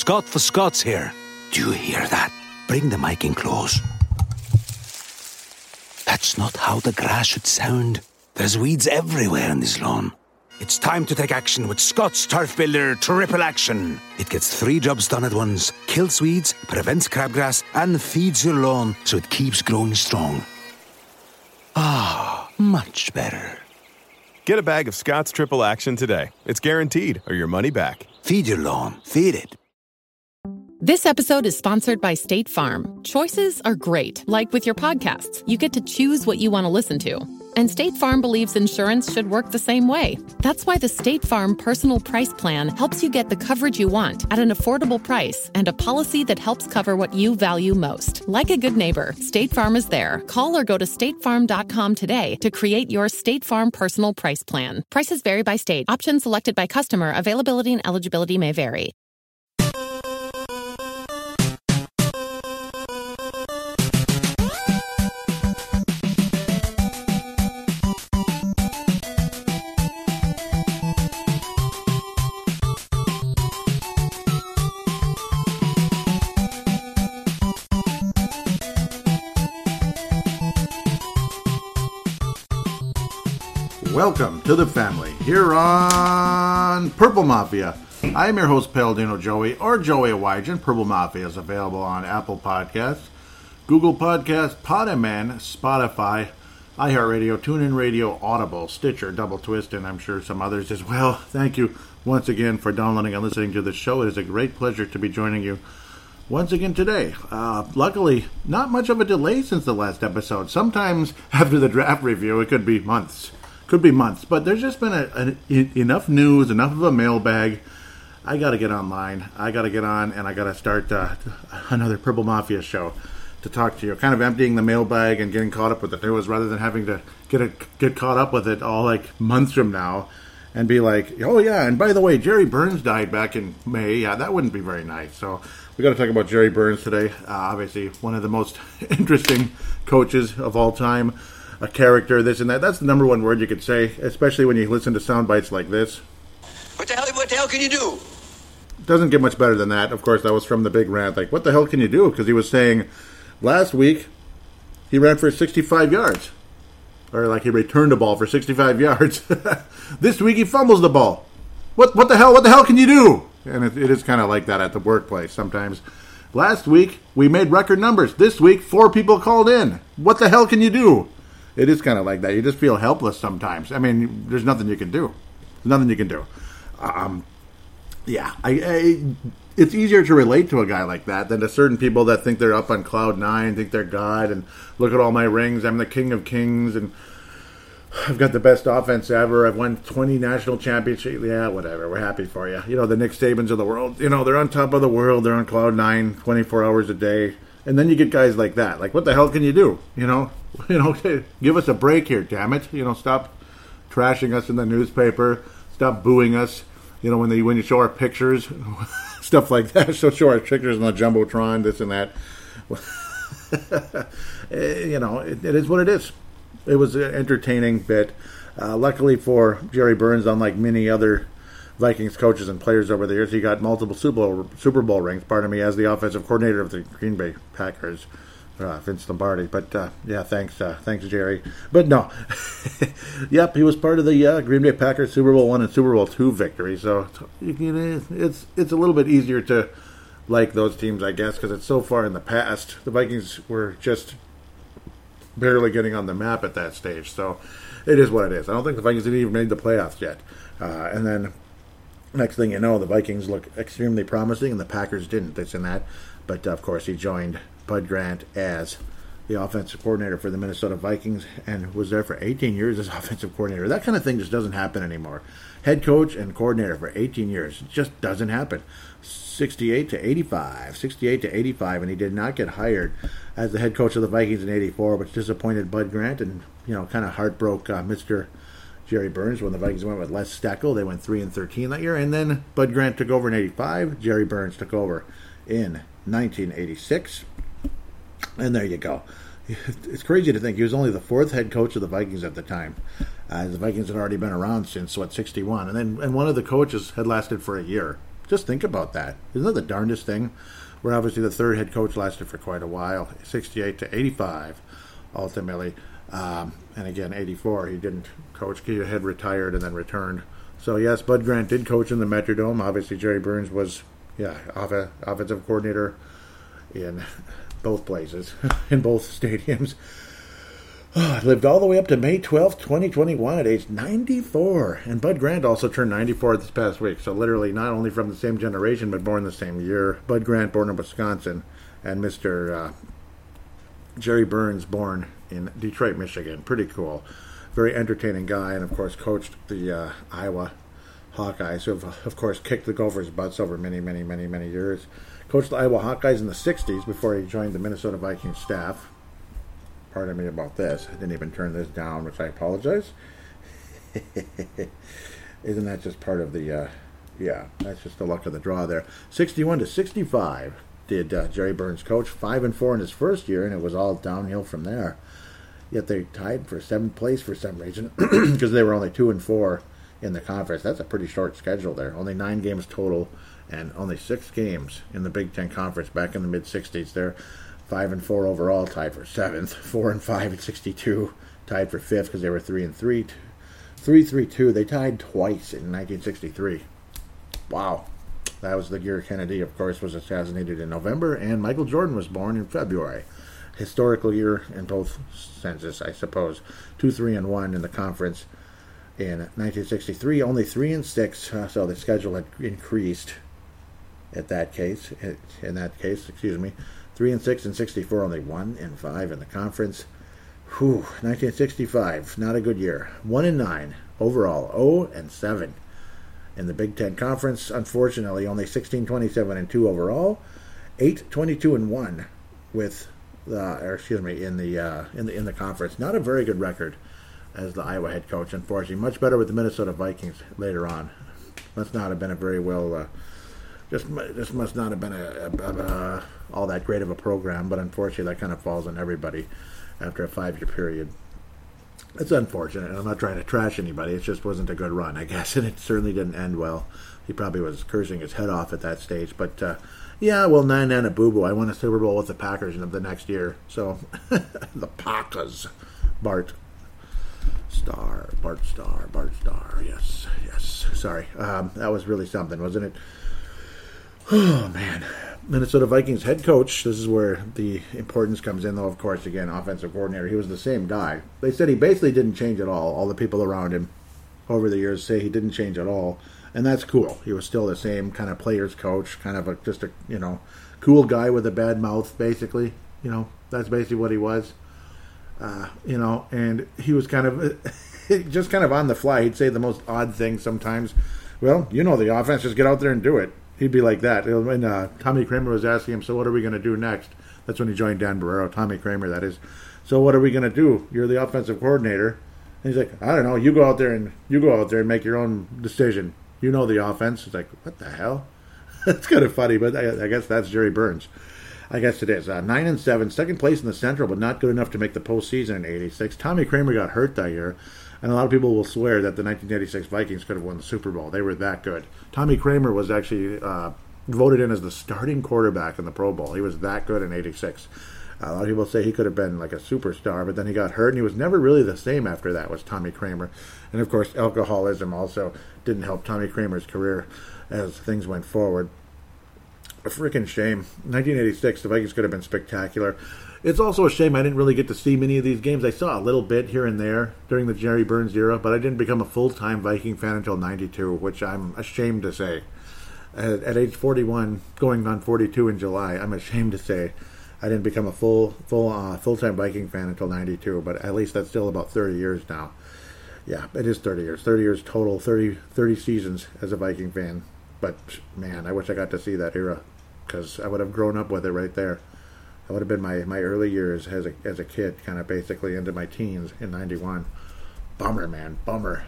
Scott for Scots here. Do you hear that? Bring the mic in close. That's not how the grass should sound. There's weeds everywhere in this lawn. It's time to take action with Scott's Turf Builder Triple Action. It gets 3 jobs done at once. Kills weeds, prevents crabgrass, and feeds your lawn so it keeps growing strong. Ah, much better. Get a bag of Scott's Triple Action today. It's guaranteed, or your money back. Feed your lawn. Feed it. This episode is sponsored by State Farm. Choices are great. Like with your podcasts, you get to choose what you want to listen to. And State Farm believes insurance should work the same way. That's why the State Farm Personal Price Plan helps you get the coverage you want at an affordable price and a policy that helps cover what you value most. Like a good neighbor, State Farm is there. Call or go to statefarm.com today to create your State Farm Personal Price Plan. Prices vary by state. Options selected by customer. Availability and eligibility may vary. Welcome to the family here on Purple Mafia. I'm your host, Paladino Joey, or Joey Awajan. Purple Mafia is available on Apple Podcasts, Google Podcasts, Podaman, Spotify, iHeartRadio, TuneIn Radio, Audible, Stitcher, Double Twist, and I'm sure some others as well. Thank you once again for downloading and listening to the show. It is a great pleasure to be joining you once again today. Luckily, not much of a delay since the last episode. Sometimes after the draft review, it could be months. But there's just been enough news, enough of a mailbag. I got to get online. I got to get on, and I got to start another Purple Mafia show to talk to you. Kind of emptying the mailbag and getting caught up with the news rather than having to get caught up with it all like months from now and be like, oh yeah, and by the way, Jerry Burns died back in May. Yeah, that wouldn't be very nice. So we got to talk about Jerry Burns today. Obviously, one of the most interesting coaches of all time. A character, this and that. That's the number one word you could say, especially when you listen to sound bites like this. What the hell can you do? Doesn't get much better than that. Of course, that was from the big rant. Like, what the hell can you do? Because he was saying last week he ran for 65 yards. Or like he returned a ball for 65 yards. This week he fumbles the ball. What the hell can you do? And it is kind of like that at the workplace sometimes. Last week we made record numbers. This week 4 people called in. What the hell can you do? It is kind of like that. You just feel helpless sometimes. I mean, there's nothing you can do. It's easier to relate to a guy like that than to certain people that think they're up on cloud 9, think they're God, and look at all my rings. I'm the king of kings, and I've got the best offense ever. I've won 20 national championships. Yeah, whatever. We're happy for you. You know, the Nick Sabans of the world. You know, they're on top of the world. They're on cloud 9, 24 hours a day. And then you get guys like that. Like, what the hell can you do? You know, give us a break here, damn it. You know, stop trashing us in the newspaper. Stop booing us. You know, when you show our pictures, stuff like that. So show our pictures on the Jumbotron, this and that. You know, it is what it is. It was an entertaining bit. Luckily for Jerry Burns, unlike many other Vikings coaches and players over the years, he got multiple Super Bowl rings, as the offensive coordinator of the Green Bay Packers, Vince Lombardi. But, thanks Jerry. But no, yep, he was part of the Green Bay Packers Super Bowl I and Super Bowl II victory, so it's a little bit easier to like those teams, I guess, because it's so far in the past. The Vikings were just barely getting on the map at that stage, so it is what it is. I don't think the Vikings had even made the playoffs yet. And then next thing you know, the Vikings look extremely promising, and the Packers didn't. This and that. But, of course, he joined Bud Grant as the offensive coordinator for the Minnesota Vikings and was there for 18 years as offensive coordinator. That kind of thing just doesn't happen anymore. Head coach and coordinator for 18 years. It just doesn't happen. 68 to 85, and he did not get hired as the head coach of the Vikings in 84, which disappointed Bud Grant and, kind of heartbroke Mr. Jerry Burns when the Vikings went with Les Steckel. They went 3-13 that year, and then Bud Grant took over in 85. Jerry Burns took over in 1986, and there you go. It's crazy to think he was only the fourth head coach of the Vikings at the time. The Vikings had already been around since 61, and one of the coaches had lasted for a year. Just think about that. Isn't that the darndest thing? Where obviously the third head coach lasted for quite a while, 68 to 85, ultimately. And again, 84, he didn't coach. He had retired and then returned. So yes, Bud Grant did coach in the Metrodome. Obviously, Jerry Burns was, offensive coordinator in both places, in both stadiums. Lived all the way up to May 12th, 2021 at age 94. And Bud Grant also turned 94 this past week. So literally not only from the same generation, but born the same year. Bud Grant born in Wisconsin. And Mr. Jerry Burns born in Detroit, Michigan. Pretty cool. Very entertaining guy. And, of course, coached the Iowa Hawkeyes, who have, of course, kicked the Gophers' butts over many, many, many, many years. Coached the Iowa Hawkeyes in the 60s before he joined the Minnesota Vikings staff. Pardon me about this. I didn't even turn this down, which I apologize. Isn't that just part of the, that's just the luck of the draw there. 61 to 65 did Jerry Burns coach. 5-4 in his first year, and it was all downhill from there. Yet they tied for 7th place for some reason, because they were only 2-4 in the conference. That's a pretty short schedule there. Only 9 games total, and only 6 games in the Big Ten Conference back in the mid-60s there. 5-4 overall, tied for 7th. 4-5 at 62, tied for 5th because they were 3-3. 3-3-2. They tied twice in 1963. Wow. That was the year Kennedy, of course, was assassinated in November, and Michael Jordan was born in February. Historical year in both senses, I suppose. 2-3-1 in the conference in 1963. Only 3-6, so the schedule had increased. In that case, 3-6 and 64, only 1-5 in the conference. 1965, not a good year. 1-9 overall, 0-7 in the Big Ten Conference. Unfortunately, only 16-27-2 overall, 8-22-1 with, in the conference. Not a very good record as the Iowa head coach. Unfortunately, much better with the Minnesota Vikings later on. Must not have been a very well. Just must not have been all that great of a program, but unfortunately that kind of falls on everybody after a 5-year period. It's unfortunate, and I'm not trying to trash anybody. It just wasn't a good run, I guess, and it certainly didn't end well. He probably was cursing his head off at that stage, but 9-9 a boo-boo. I won a Super Bowl with the Packers in the next year, so the Packers. Bart Starr, yes, sorry. That was really something, wasn't it? Oh, man. Minnesota Vikings head coach. This is where the importance comes in, though, of course, again, offensive coordinator. He was the same guy. They said he basically didn't change at all. All the people around him over the years say he didn't change at all. And that's cool. He was still the same kind of player's coach, kind of just a cool guy with a bad mouth, basically. That's basically what he was. And he was kind of, just kind of on the fly. He'd say the most odd things sometimes. Well, the offense, just get out there and do it. He'd be like that. When Tommy Kramer was asking him, so what are we going to do next? That's when he joined Dan Barrero, Tommy Kramer, that is. So what are we going to do? You're the offensive coordinator. And he's like, I don't know. You go out there and make your own decision. You know the offense. It's like, what the hell? It's kind of funny, but I guess that's Jerry Burns. I guess it is. 9-7, second place in the Central, but not good enough to make the postseason in '86. Tommy Kramer got hurt that year. And a lot of people will swear that the 1986 Vikings could have won the Super Bowl. They were that good. Tommy Kramer was actually voted in as the starting quarterback in the Pro Bowl. He was that good in '86. A lot of people say he could have been like a superstar, but then he got hurt, and he was never really the same after that, was Tommy Kramer. And, of course, alcoholism also didn't help Tommy Kramer's career as things went forward. A freaking shame. 1986, the Vikings could have been spectacular. It's also a shame I didn't really get to see many of these games. I saw a little bit here and there during the Jerry Burns era, but I didn't become a full-time Viking fan until '92, which I'm ashamed to say. At age 41, going on 42 in July, I'm ashamed to say I didn't become a full-time Viking fan until '92, but at least that's still about 30 years now. Yeah, it is 30 years. 30 years total, 30 seasons as a Viking fan. But, man, I wish I got to see that era, because I would have grown up with it right there. That would have been my early years as a kid, kind of basically into my teens in '91. Bummer, man. Bummer.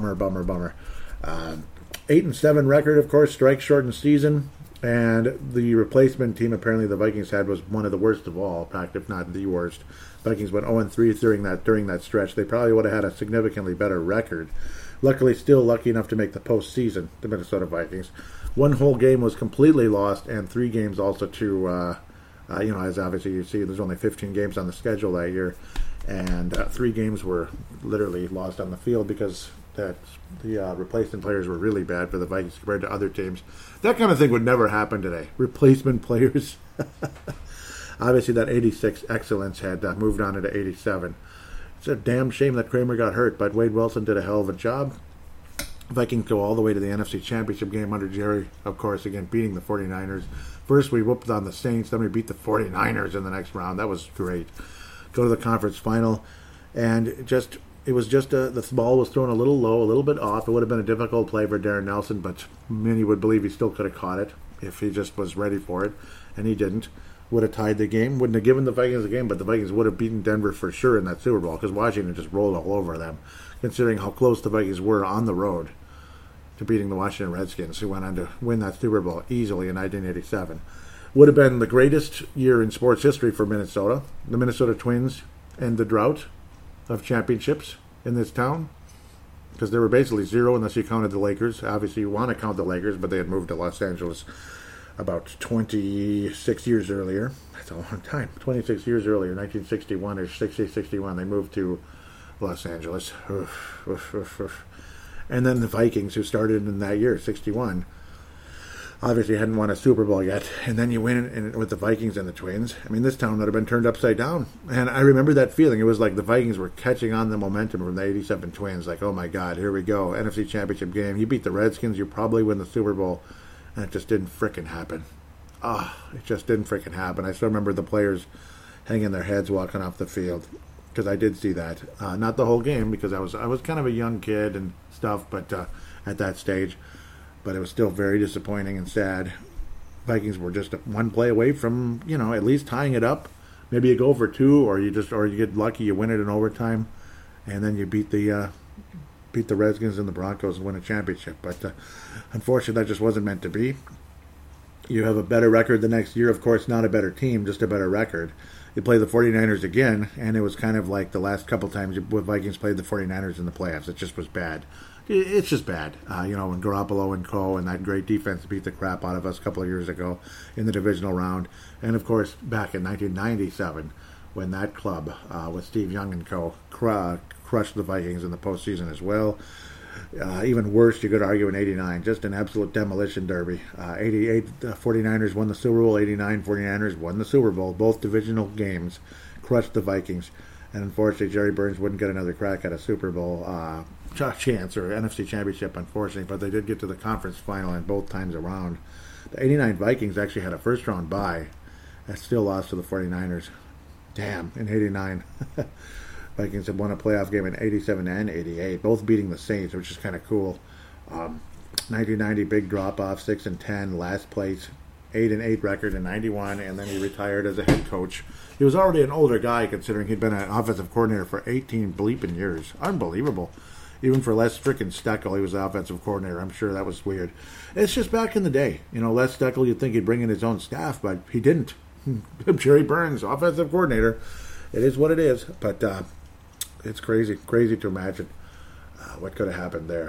8-7 record, of course, strike-shortened season. And the replacement team apparently the Vikings had was one of the worst of all, in fact, if not the worst. Vikings went 0-3 during that stretch. They probably would have had a significantly better record. Luckily, still lucky enough to make the postseason, the Minnesota Vikings. one whole game was completely lost, and 3 games also to, as obviously you see, there's only 15 games on the schedule that year, and 3 games were literally lost on the field because the replacement players were really bad for the Vikings compared to other teams. That kind of thing would never happen today. Replacement players. Obviously, that 86 excellence had moved on into 87. It's a damn shame that Kramer got hurt, but Wade Wilson did a hell of a job. Vikings go all the way to the NFC Championship game under Jerry, of course, again, beating the 49ers. First, we whooped on the Saints, then we beat the 49ers in the next round. That was great. Go to the conference final, and it was just the ball was thrown a little low, a little bit off. It would have been a difficult play for Darren Nelson, but many would believe he still could have caught it if he just was ready for it, and he didn't. Would have tied the game, wouldn't have given the Vikings the game, but the Vikings would have beaten Denver for sure in that Super Bowl because Washington just rolled all over them, considering how close the Vikings were on the road to beating the Washington Redskins, who went on to win that Super Bowl easily in 1987. Would have been the greatest year in sports history for Minnesota. The Minnesota Twins end the drought of championships in this town because there were basically 0 unless you counted the Lakers. Obviously, you want to count the Lakers, but they had moved to Los Angeles about 26 years earlier. That's a long time. 26 years earlier, 1961 or 60-61, they moved to Los Angeles. And then the Vikings, who started in that year, 61, obviously hadn't won a Super Bowl yet. And then you win with the Vikings and the Twins. I mean, this town would have been turned upside down. And I remember that feeling. It was like the Vikings were catching on the momentum from the 87 Twins. Like, oh my God, here we go. NFC Championship game. You beat the Redskins, you probably win the Super Bowl. And it just didn't frickin' happen. It just didn't frickin' happen. I still remember the players hanging their heads walking off the field because I did see that. Not the whole game because I was kind of a young kid and stuff, but at that stage. But it was still very disappointing and sad. Vikings were just one play away from, at least tying it up. Maybe you go for 2, or you get lucky, you win it in overtime, and then you beat the Redskins and the Broncos and win a championship. But unfortunately, that just wasn't meant to be. You have a better record the next year. Of course, not a better team, just a better record. You play the 49ers again, and it was kind of like the last couple times the Vikings played the 49ers in the playoffs. It just was bad. It's just bad. When Garoppolo and Co. and that great defense beat the crap out of us a couple of years ago in the divisional round. And, of course, back in 1997, when that club with Steve Young and Co. crushed the Vikings in the postseason as well. Even worse, you could argue, in 89. Just an absolute demolition derby. 88, 49ers won the Super Bowl. 89, 49ers won the Super Bowl. Both divisional games crushed the Vikings. And unfortunately, Jerry Burns wouldn't get another crack at a Super Bowl chance or NFC Championship, unfortunately. But they did get to the conference final and both times around. The 89 Vikings actually had a first-round bye. That still lost to the 49ers. Damn, in 89. Vikings had won a playoff game in 87 and 88, both beating the Saints, which is kind of cool. 1990, big drop-off, 6-10, last place, 8-8 record in 91, and then he retired as a head coach. He was already an older guy, considering he'd been an offensive coordinator for 18 bleeping years. Unbelievable. Even for Les frickin' Steckel, he was the offensive coordinator. I'm sure that was weird. It's just back in the day. Les Steckel, you'd think he'd bring in his own staff, but he didn't. Jerry Burns, offensive coordinator. It is what it is, but it's crazy to imagine what could have happened there.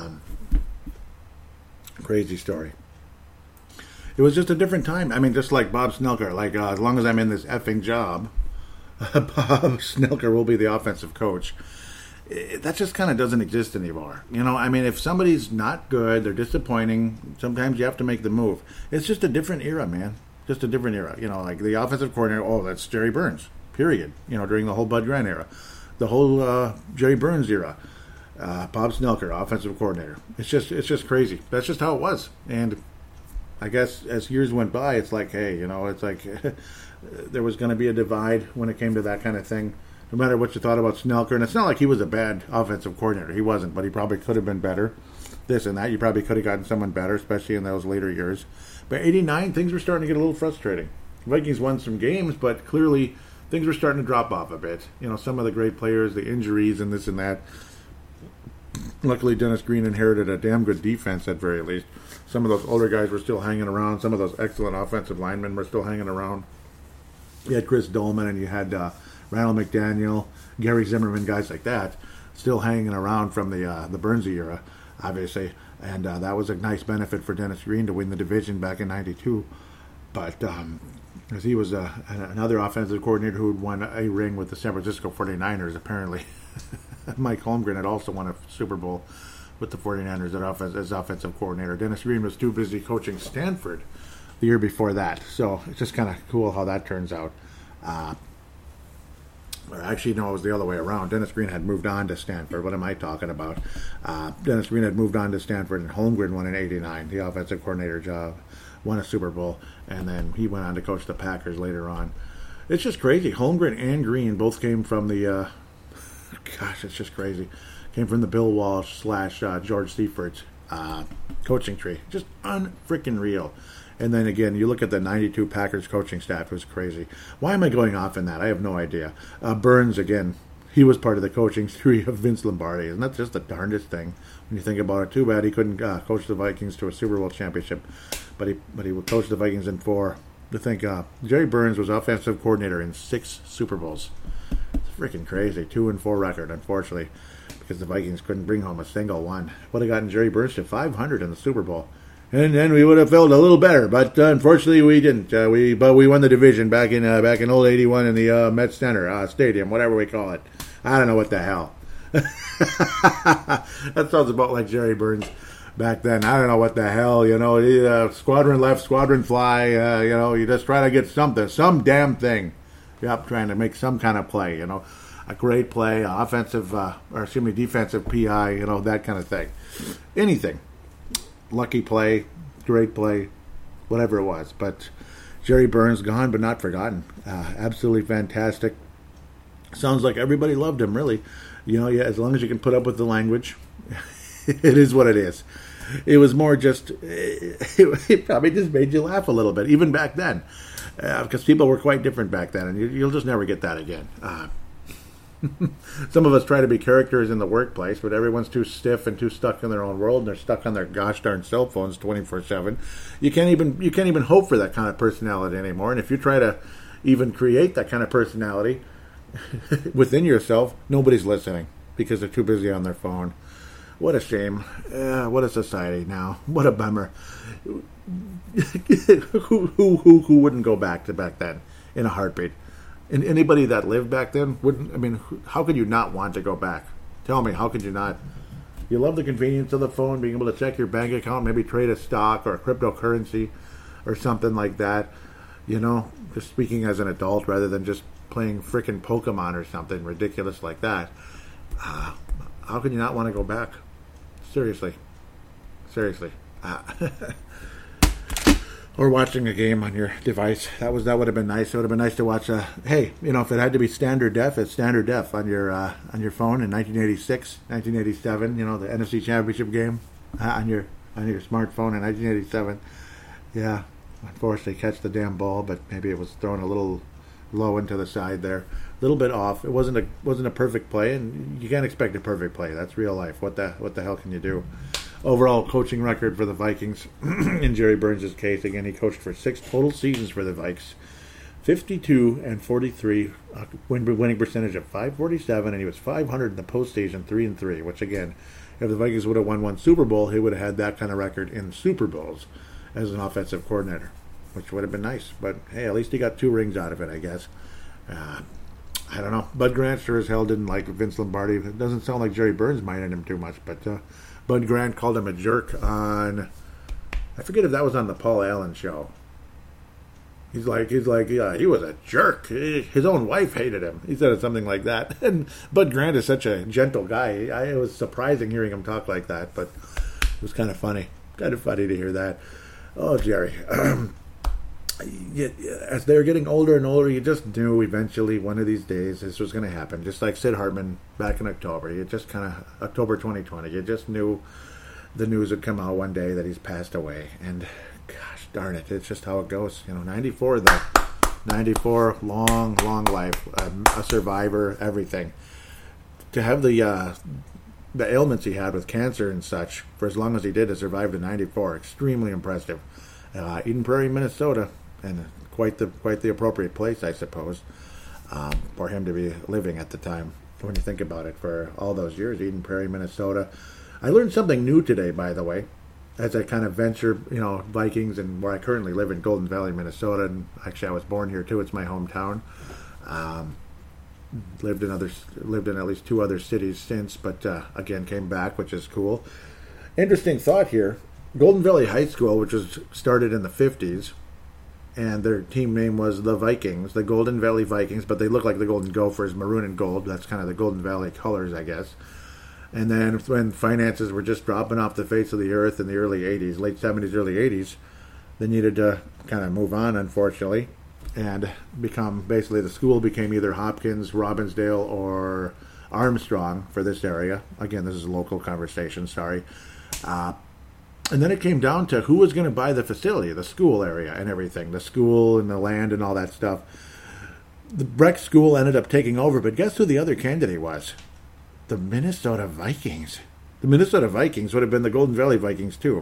Crazy story. It was just a different time. I mean, just like Bob Snelker, as long as I'm in this effing job, Bob Snelker will be the offensive coach. That just kind of doesn't exist anymore. If somebody's not good, they're disappointing, sometimes you have to make the move. It's just a different era, man. Just a different era. Like the offensive coordinator, that's Jerry Burns, period. During the whole Bud Grant era. The whole Jerry Burns era. Bob Snelker, offensive coordinator. It's just crazy. That's just how it was. And I guess as years went by, it's like, hey, it's like there was going to be a divide when it came to that kind of thing. No matter what you thought about Snelker, and it's not like he was a bad offensive coordinator. He wasn't, but he probably could have been better. This and that. You probably could have gotten someone better, especially in those later years. But 89, things were starting to get a little frustrating. Vikings won some games, but clearly things were starting to drop off a bit. Some of the great players, the injuries and this and that. Luckily, Dennis Green inherited a damn good defense at very least. Some of those older guys were still hanging around. Some of those excellent offensive linemen were still hanging around. You had Chris Dolman and you had Randall McDaniel, Gary Zimmerman, guys like that, still hanging around from the Burnsy era, obviously. And that was a nice benefit for Dennis Green to win the division back in '92. But as he was another offensive coordinator who had won a ring with the San Francisco 49ers, apparently. Mike Holmgren had also won a Super Bowl with the 49ers as offensive coordinator. Dennis Green was too busy coaching Stanford the year before that. So it's just kind of cool how that turns out. Or actually, no, it was the other way around. Dennis Green had moved on to Stanford. What am I talking about? Dennis Green had moved on to Stanford, and Holmgren won in '89, the offensive coordinator job, won a Super Bowl, and then he went on to coach the Packers later on. It's just crazy. Holmgren and Green both came from the, gosh, it's just crazy. Came from the Bill Walsh / George Seifert coaching tree. Just unfreaking real. And then again, you look at the '92 Packers coaching staff, it was crazy. Why am I going off in that? I have no idea. Burns, again, he was part of the coaching tree of Vince Lombardi. Isn't that just the darndest thing when you think about it? Too bad he couldn't coach the Vikings to a Super Bowl championship, but he would coach the Vikings in 4. To think, Jerry Burns was offensive coordinator in 6 Super Bowls. It's freaking crazy. 2-4 record, unfortunately, because the Vikings couldn't bring home a single one. Would have gotten Jerry Burns to 500 in the Super Bowl. And then we would have felt a little better, but unfortunately we didn't. We won the division back in old '81 in the Met Center Stadium, whatever we call it. I don't know what the hell. That sounds about like Jerry Burns back then. I don't know what the hell, squadron left, squadron fly. You just try to get something, some damn thing. Yep, trying to make some kind of play. A great play, defensive PI. That kind of thing. Anything. Lucky play, great play, whatever it was. But Jerry Burns, gone but not forgotten. Absolutely fantastic. Sounds like everybody loved him, really. As long as you can put up with the language, it is what it is. It was more just, it probably just made you laugh a little bit, even back then. Because people were quite different back then, and you'll just never get that again. Some of us try to be characters in the workplace, but everyone's too stiff and too stuck in their own world, and they're stuck on their gosh darn cell phones 24/7. You can't even hope for that kind of personality anymore. And if you try to even create that kind of personality within yourself, nobody's listening because they're too busy on their phone. What a shame. What a society now. What a bummer. Who wouldn't go back to back then in a heartbeat? And anybody that lived back then wouldn't. I mean, how could you not want to go back? Tell me, how could you not? You love the convenience of the phone, being able to check your bank account, maybe trade a stock or a cryptocurrency or something like that. Just speaking as an adult rather than just playing frickin' Pokemon or something ridiculous like that. How can you not want to go back? Seriously. Or watching a game on your device. That would have been nice. It would have been nice to watch. If it had to be standard def, it's standard def on your phone in 1986, 1987. The NFC Championship game on your smartphone in 1987. Yeah, unfortunately, catch the damn ball, but maybe it was thrown a little low into the side there, a little bit off. It wasn't a perfect play, and you can't expect a perfect play. That's real life. What the hell can you do? Overall coaching record for the Vikings, in Jerry Burns' case, again, he coached for 6 total seasons for the Vikes. 52-43, winning percentage of .547, and he was 500 in the postseason, 3-3, which again, if the Vikings would have won one Super Bowl, he would have had that kind of record in Super Bowls as an offensive coordinator, which would have been nice. But hey, at least he got 2 rings out of it, I guess. I don't know. Bud Grant sure as hell didn't like Vince Lombardi. It doesn't sound like Jerry Burns minded him too much, but Bud Grant called him a jerk on, I forget if that was on the Paul Allen show. He's like, yeah, he was a jerk. His own wife hated him. He said something like that. And Bud Grant is such a gentle guy. It was surprising hearing him talk like that, but it was kind of funny. Kind of funny to hear that. Oh, Jerry. As they were getting older and older, you just knew eventually one of these days this was going to happen. Just like Sid Hartman back in October. You just kind of, October 2020, you just knew the news would come out one day that he's passed away. And gosh darn it, it's just how it goes. 94 though. 94, long life. A survivor, everything. To have the ailments he had with cancer and such for as long as he did to survive to 94, extremely impressive. Eden Prairie, Minnesota, and quite the appropriate place, I suppose, for him to be living at the time. When you think about it, for all those years, Eden Prairie, Minnesota, I learned something new today, by the way, as I kind of venture, Vikings, and where I currently live in Golden Valley, Minnesota. And actually, I was born here too. It's my hometown. Lived in at least 2 other cities since, but again came back, which is cool. Interesting thought here. Golden Valley High School, which was started in the 50s, and their team name was the Vikings, the Golden Valley Vikings, but they look like the Golden Gophers, maroon and gold. That's kind of the Golden Valley colors, I guess. And then when finances were just dropping off the face of the earth in the early 80s, late 70s, early 80s, they needed to kind of move on, unfortunately, and basically the school became either Hopkins, Robbinsdale, or Armstrong for this area. Again, this is a local conversation, sorry. And then it came down to who was going to buy the facility, the school area and everything, the school and the land and all that stuff. The Breck School ended up taking over, but guess who the other candidate was? The Minnesota Vikings. The Minnesota Vikings would have been the Golden Valley Vikings too.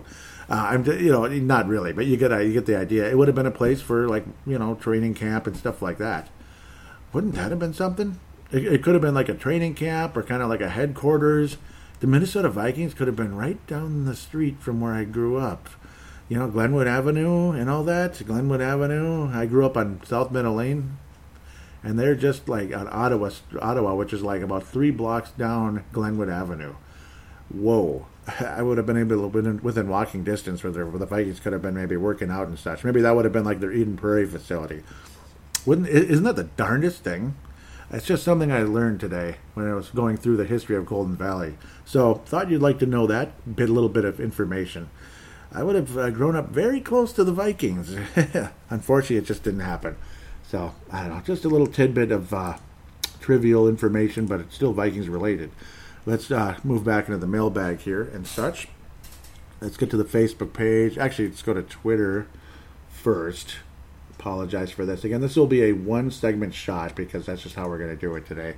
Not really, but you get the idea. It would have been a place for training camp and stuff like that. Wouldn't that have been something? It could have been like a training camp or kind of like a headquarters. The Minnesota Vikings could have been right down the street from where I grew up. Glenwood Avenue and all that. Glenwood Avenue. I grew up on South Meadow Lane. And they're just like on Ottawa, which is like about 3 blocks down Glenwood Avenue. Whoa. I would have been able to be within walking distance where the Vikings could have been maybe working out and such. Maybe that would have been like their Eden Prairie facility. Isn't that the darndest thing? It's just something I learned today when I was going through the history of Golden Valley. So, thought you'd like to know that, a little bit of information. I would have grown up very close to the Vikings. Unfortunately, it just didn't happen. So, I don't know, just a little tidbit of trivial information, but it's still Vikings related. Let's move back into the mailbag here and such. Let's get to the Facebook page. Actually, let's go to Twitter first. Apologize for this. Again, this will be a 1-segment shot because that's just how we're going to do it today.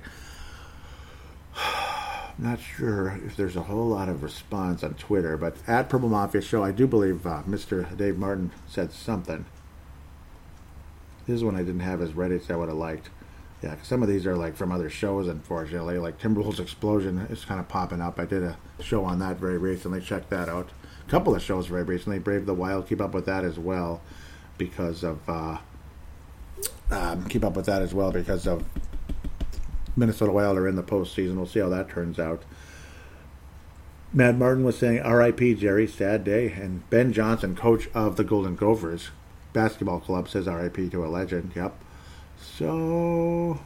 Not sure if there's a whole lot of response on Twitter, but at Purple Mafia Show, I do believe Mr. Dave Martin said something. This is one I didn't have as ready as I would have liked. Yeah, 'cause some of these are like from other shows, unfortunately. Like Timberwolves Explosion is kind of popping up. I did a show on that very recently. Check that out. A couple of shows very recently. Brave the Wild. Keep up with that as well because of Minnesota Wild are in the postseason. We'll see how that turns out. Mad Martin was saying, R.I.P. Jerry, sad day. And Ben Johnson, coach of the Golden Gophers basketball club, says R.I.P. to a legend. Yep. So,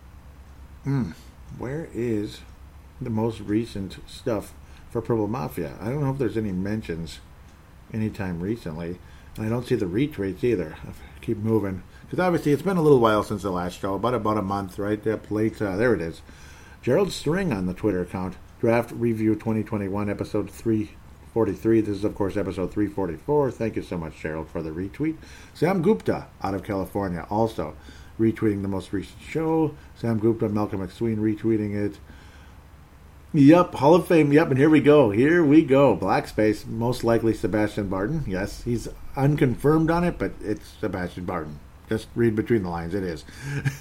where is the most recent stuff for Purple Mafia? I don't know if there's any mentions anytime recently. And I don't see the retweets either. I keep moving. Because obviously it's been a little while since the last show. About a month, right? Up late. There it is. Gerald String on the Twitter account. Draft Review 2021, episode 343. This is, of course, episode 344. Thank you so much, Gerald, for the retweet. Sam Gupta out of California also retweeting the most recent show. Sam Gupta, Malcolm McSween retweeting it. Yep, Hall of Fame. Yep, and here we go. Black Space, most likely Sebastian Barton. Yes, he's unconfirmed on it, but it's Sebastian Barton. Just read between the lines. It is.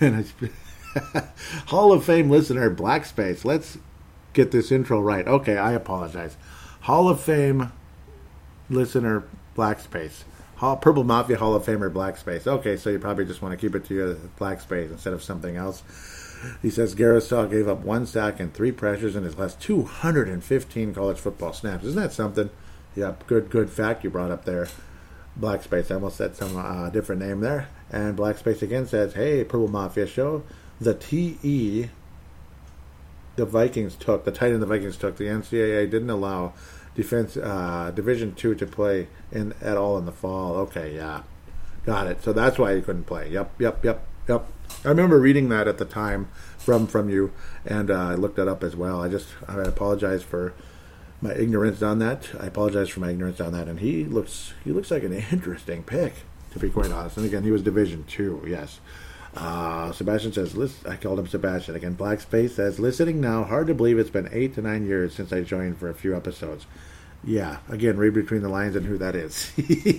Hall of Fame listener, Black Space. Let's get this intro right. Okay, I apologize. Hall of Fame listener, Black Space. Purple Mafia Hall of Famer, Black Space. Okay, so you probably just want to keep it to Black Space instead of something else. He says Garrisol gave up 1 sack and 3 pressures in his last 215 college football snaps. Isn't that something? Yep, good fact you brought up there. Black Space. I almost said some different name there. And Black Space again says, hey, Purple Mafia Show, the TE the Vikings took, the tight end the Vikings took, the NCAA didn't allow Division II to play at all in the fall. Okay, yeah. Got it. So that's why he couldn't play. Yep. I remember reading that at the time from you, and I looked that up as well. I apologize for my ignorance on that. And he looks like an interesting pick, to be quite honest. And again, he was Division II, yes. Sebastian says, I called him Sebastian. Again, Black Space says, listening now, hard to believe it's been 8 to 9 years since I joined for a few episodes. Yeah, again, read between the lines and who that is.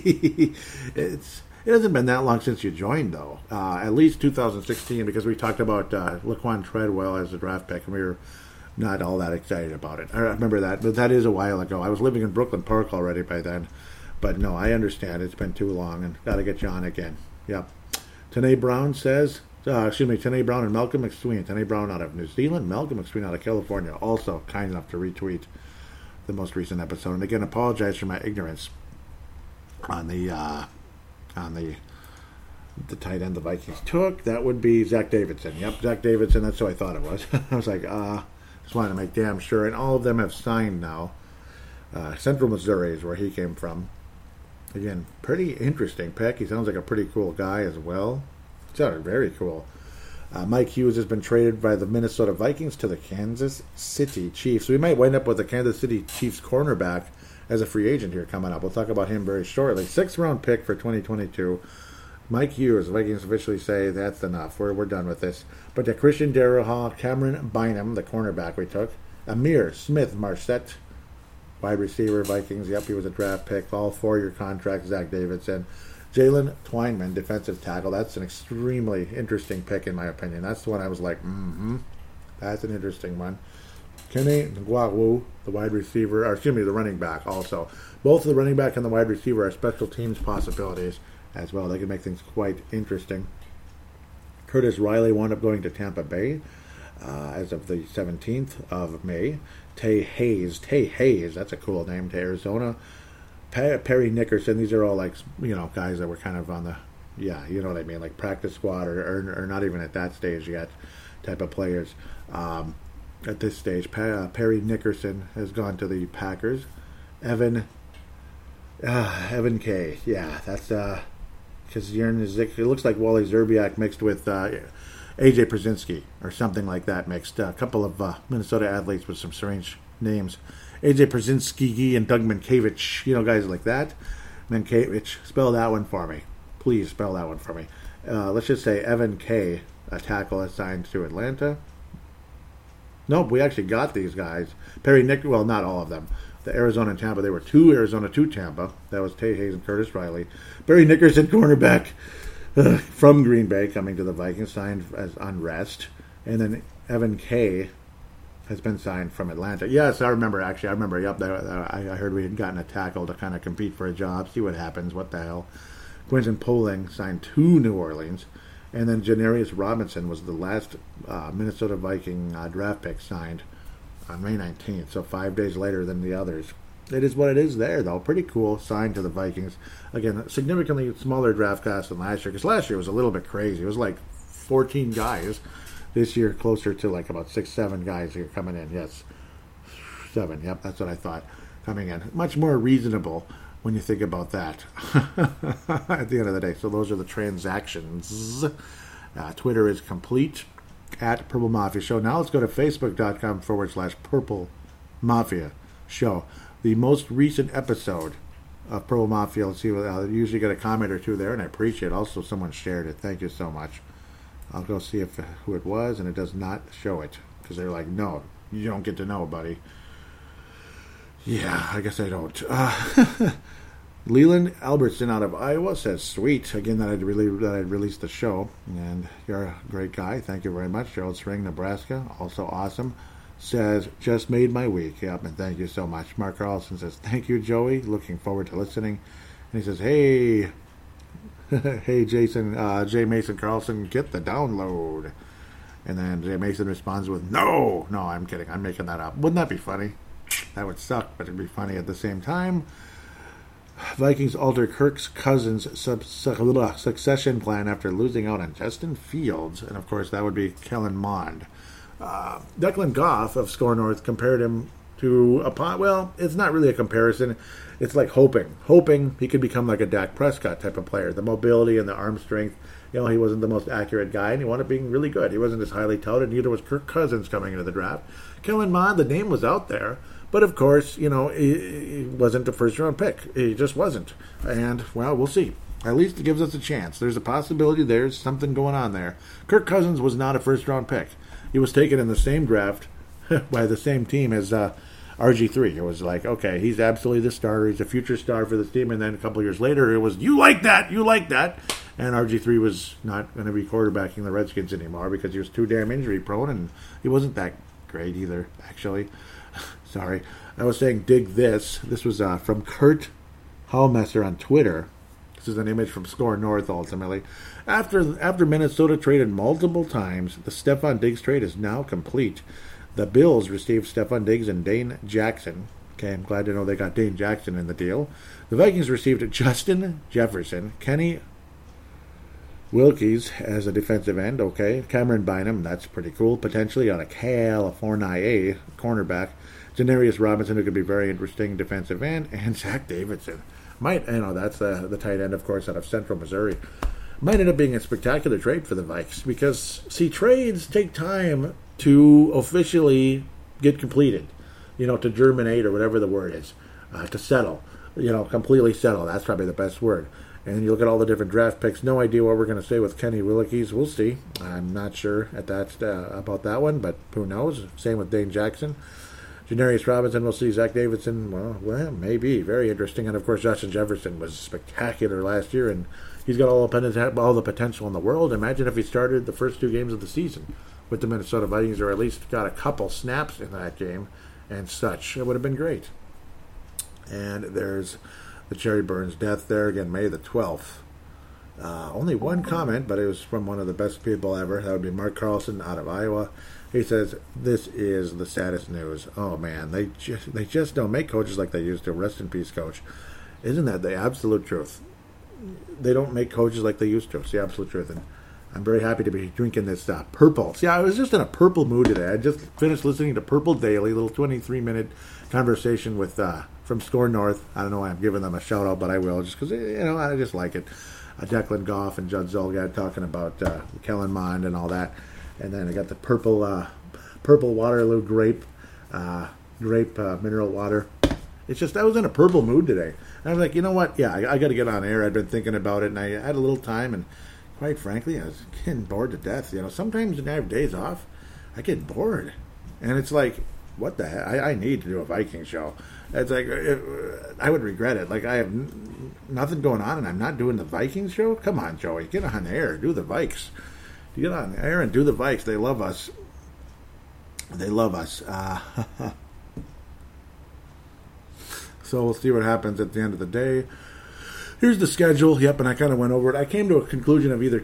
It hasn't been that long since you joined, though. At least 2016, because we talked about Laquan Treadwell as a draft pick, and we were not all that excited about it. I remember that, but that is a while ago. I was living in Brooklyn Park already by then. But no, I understand. It's been too long and got to get you on again. Yep. Tanae Brown says, Tanae Brown and Malcolm McSween. Tanae Brown out of New Zealand, Malcolm McSween out of California. Also kind enough to retweet the most recent episode. And again, apologize for my ignorance on the tight end the Vikings took. That would be Zach Davidson. Yep, Zach Davidson. That's who I thought it was. I was like, just wanted to make damn sure. And all of them have signed now. Central Missouri is where he came from. Again, pretty interesting pick. He sounds like a pretty cool guy as well. Sounded very cool. Mike Hughes has been traded by the Minnesota Vikings to the Kansas City Chiefs. So we might wind up with the Kansas City Chiefs cornerback as a free agent here coming up. We'll talk about him very shortly. 6th round pick for 2022. Mike Hughes, the Vikings officially say that's enough. We're done with this. But the Christian Darrisaw, Cameron Bynum, the cornerback we took. Amir Smith-Marset, wide receiver, Vikings. Yep, he was a draft pick. All 4-year contracts, Zach Davidson. Jalen Twyman, defensive tackle. That's an extremely interesting pick, in my opinion. That's the one I was like, that's an interesting one. Kenny Ngwawu, the the running back also. Both the running back and the wide receiver are special teams possibilities as well. They can make things quite interesting. Curtis Riley wound up going to Tampa Bay as of the 17th of May. Tay Hayes, that's a cool name, to Arizona. Perry Nickerson, these are all like, guys that were kind of on the, you know what I mean, like practice squad or not even at that stage yet type of players. At this stage, Perry Nickerson has gone to the Packers. Evan Kay, that's because it looks like Wally Zerbiak mixed with AJ Przinsky or something like that mixed. A couple of Minnesota athletes with some strange names. AJ Przinsky and Doug Minkiewicz, guys like that. Minkiewicz, spell that one for me. Please spell that one for me. Let's just say Evan Kay, a tackle assigned to Atlanta. Nope, we actually got these guys. Well, not all of them. The Arizona and Tampa, they were 2 Arizona, 2 Tampa. That was Tay Hayes and Curtis Riley. Barry Nickerson, cornerback from Green Bay, coming to the Vikings, signed as unrest. And then Evan Kay has been signed from Atlanta. Yes, I remember. Yep, I heard we had gotten a tackle to kind of compete for a job, see what happens, what the hell. Quentin Poling signed to New Orleans. And then Janarius Robinson was the last Minnesota Viking draft pick signed on May 19th, so 5 days later than the others. It is what it is there, though. Pretty cool sign to the Vikings. Again, significantly smaller draft class than last year, because last year was a little bit crazy. It was like 14 guys. This year, closer to like about 6-7 guys here coming in. Yes, 7. Yep, that's what I thought coming in. Much more reasonable when you think about that at the end of the day. So those are the transactions. Twitter is complete at Purple Mafia Show. Now let's go to Facebook.com/Purple Mafia Show. The most recent episode of Purple Mafia. Let's see. I usually get a comment or two there, and I appreciate it. Also, someone shared it. Thank you so much. I'll go see who it was, and it does not show it because they're like, no, you don't get to know, buddy. Yeah, I guess I don't. Leland Albertson out of Iowa says, sweet. Again, that I'd released the show. And you're a great guy. Thank you very much. Gerald Spring, Nebraska. Also awesome. Says, just made my week. Yep, and thank you so much. Mark Carlson says, thank you, Joey. Looking forward to listening. And he says, hey, Jason, J. Mason Carlson, get the download. And then J. Mason responds with, no, I'm kidding. I'm making that up. Wouldn't that be funny? That would suck, but it'd be funny at the same time. Vikings alter Kirk Cousins' succession plan after losing out on Justin Fields. And, of course, that would be Kellen Mond. Declan Goff of Score North compared him to it's not really a comparison. It's like hoping he could become like a Dak Prescott type of player. The mobility and the arm strength. He wasn't the most accurate guy, and he wound up being really good. He wasn't as highly touted. Neither was Kirk Cousins coming into the draft. Kellen Mond, the name was out there. But, of course, he wasn't a first-round pick. He just wasn't. And, well, we'll see. At least it gives us a chance. There's a possibility there's something going on there. Kirk Cousins was not a first-round pick. He was taken in the same draft by the same team as RG3. It was like, okay, he's absolutely the starter. He's a future star for this team. And then a couple of years later, it was, you like that. And RG3 was not going to be quarterbacking the Redskins anymore because he was too damn injury-prone, and he wasn't that great either, actually. Sorry. I was saying dig this. This was from Kurt Hallmesser on Twitter. This is an image from Score North, ultimately. After Minnesota traded multiple times, the Stefon Diggs trade is now complete. The Bills received Stefon Diggs and Dane Jackson. Okay, I'm glad to know they got Dane Jackson in the deal. The Vikings received Justin Jefferson, Kenny Wilkes as a defensive end. Okay, Cameron Bynum, that's pretty cool. Potentially on a California cornerback. Janarius Robinson, who could be very interesting defensive end, and Zach Davidson. That's the tight end, of course, out of Central Missouri. Might end up being a spectacular trade for the Vikes because, see, trades take time to officially get completed, to germinate or whatever the word is, to settle, completely settle. That's probably the best word. And you look at all the different draft picks. No idea what we're going to say with Kenny Wilkes. We'll see. I'm not sure about that one, but who knows? Same with Dane Jackson. Janarius Robinson, we'll see. Zach Davidson, well, maybe. Very interesting. And, of course, Justin Jefferson was spectacular last year, and he's got all the potential in the world. Imagine if he started the first 2 games of the season with the Minnesota Vikings, or at least got a couple snaps in that game and such. It would have been great. And there's the Jerry Burns death there. Again, May the 12th. Only one comment, but it was from one of the best people ever. That would be Mark Carlson out of Iowa. He says, this is the saddest news. Oh, man, they just don't make coaches like they used to. Rest in peace, Coach. Isn't that the absolute truth? They don't make coaches like they used to. It's the absolute truth. And I'm very happy to be drinking this Purple. See, I was just in a Purple mood today. I just finished listening to Purple Daily, a little 23-minute conversation with from Score North. I don't know why I'm giving them a shout-out, but I will, just because, I just like it. Declan Goff and Judd Zulgad talking about Kellen Mond and all that. And then I got the purple Waterloo grape mineral water. It's just, I was in a purple mood today. And I was like, you know what? Yeah, I got to get on air. I'd been thinking about it, and I had a little time, and quite frankly, I was getting bored to death. Sometimes when I have days off, I get bored. And it's like, what the heck? I need to do a Viking show. It's like, I would regret it. Like, I have nothing going on, and I'm not doing the Viking show? Come on, Joey. Get on air. Do the Vikes. Get on air and do the Vikes. They love us. They love us. So we'll see what happens at the end of the day. Here's the schedule. Yep, and I kind of went over it. I came to a conclusion of either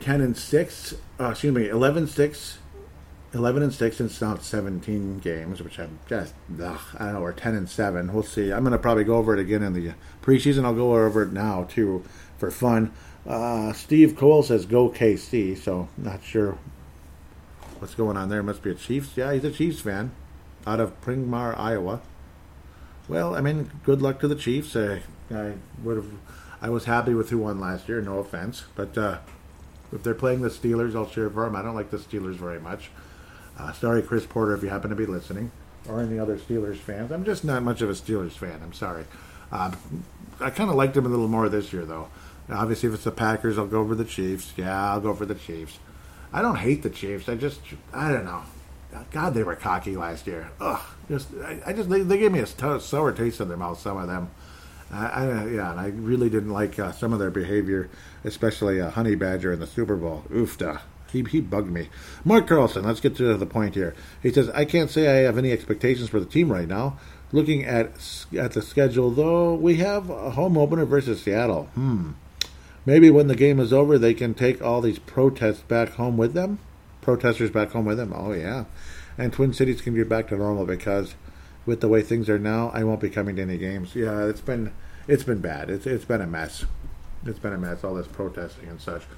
11-6, 11 and 6, and it's now 17 games, which I'm just, I don't know, or 10 and 7. We'll see. I'm going to probably go over it again in the preseason. I'll go over it now, too, for fun. Steve Cole says, go KC, so not sure what's going on there. Must be a Chiefs. Yeah, he's a Chiefs fan out of Pringmar, Iowa. Well, I mean, good luck to the Chiefs. I was happy with who won last year, no offense. But if they're playing the Steelers, I'll cheer for them. I don't like the Steelers very much. Sorry, Chris Porter, if you happen to be listening, or any other Steelers fans. I'm just not much of a Steelers fan. I'm sorry. I kind of liked them a little more this year, though. Obviously, if it's the Packers, I'll go for the Chiefs. Yeah, I'll go for the Chiefs. I don't hate the Chiefs. I don't know. God, they were cocky last year. Ugh. They gave me a sour taste in their mouth, some of them. And I really didn't like some of their behavior, especially Honey Badger in the Super Bowl. Oofda. He bugged me. Mark Carlson, let's get to the point here. He says, I can't say I have any expectations for the team right now. Looking at the schedule, though, we have a home opener versus Seattle. Maybe when the game is over, they can take all these protesters back home with them. Oh, yeah. And Twin Cities can get back to normal because with the way things are now, I won't be coming to any games. Yeah, it's been bad. It's been a mess. It's been a mess, all this protesting and such.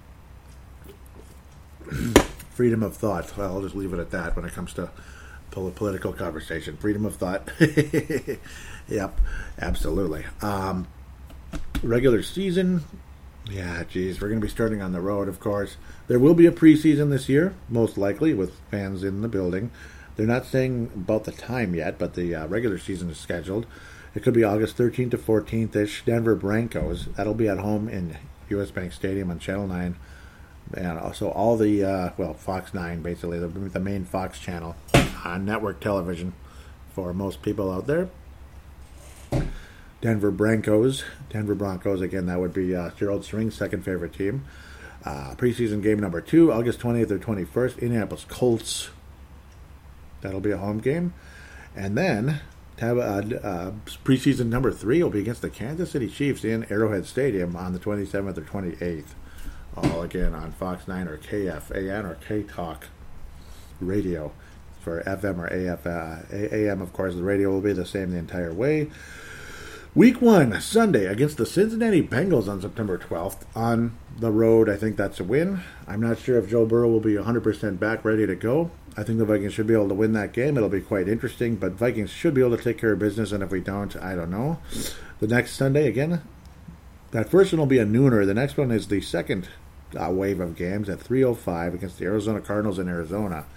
Freedom of thought. Well, I'll just leave it at that when it comes to political conversation. Freedom of thought. Yep, absolutely. Regular season. Yeah, geez, we're going to be starting on the road, of course. There will be a preseason this year, most likely, with fans in the building. They're not saying about the time yet, but the regular season is scheduled. It could be August 13th to 14th-ish. Denver Broncos. That'll be at home in U.S. Bank Stadium on Channel 9. And also all the, Fox 9, basically, the main Fox channel on network television for most people out there. Denver Broncos, again, that would be Gerald String's second favorite team. Preseason game number 2, August 20th or 21st, Indianapolis Colts. That'll be a home game. And then preseason number 3 will be against the Kansas City Chiefs in Arrowhead Stadium on the 27th or 28th. All again on Fox 9 or KFAN or K-Talk radio. For FM or AM, of course, the radio will be the same the entire way. Week 1, Sunday, against the Cincinnati Bengals on September 12th. On the road, I think that's a win. I'm not sure if Joe Burrow will be 100% back, ready to go. I think the Vikings should be able to win that game. It'll be quite interesting, but Vikings should be able to take care of business, and if we don't, I don't know. The next Sunday, again, that first one will be a nooner. The next one is the second wave of games at 3:05 against the Arizona Cardinals in Arizona.